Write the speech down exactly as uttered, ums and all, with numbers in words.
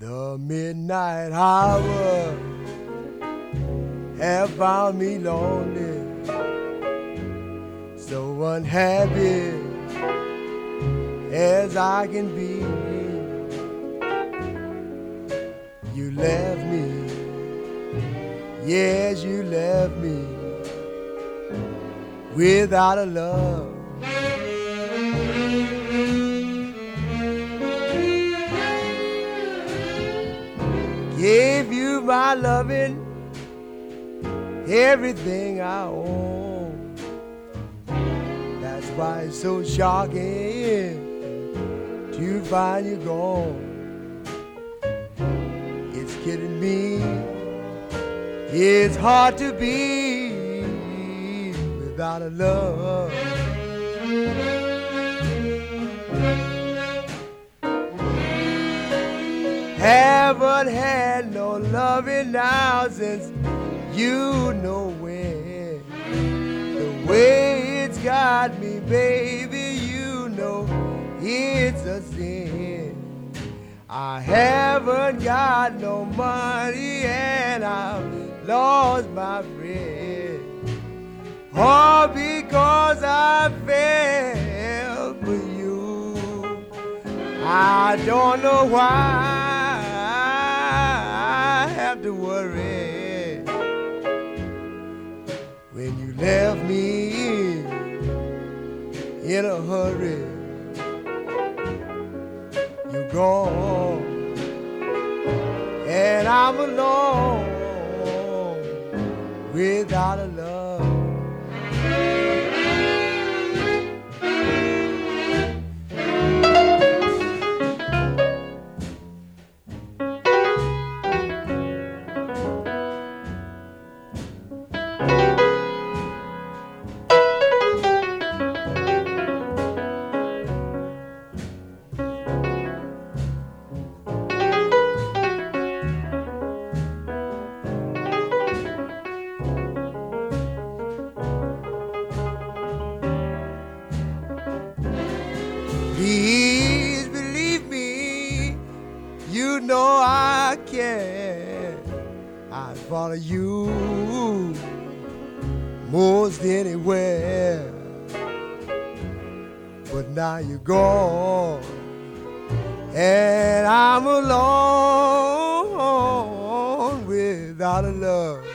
The midnight hour have found me lonely, so unhappy as I can be. You left me, yes, you left me without a love. Gave you my loving, everything I own. That's why it's so shocking to find you gone. It's kidding me, it's hard to be without a love. Haven't had no loving now since you know when. The way it's got me, baby, you know it's a sin. I haven't got no money and I've lost my friend, all because I fell for you. I don't know why to worry when you left me in a hurry. You're gone and I'm alone without a love. Please believe me, you know I care. I'd follow you most anywhere. But now you're gone and I'm alone without a love.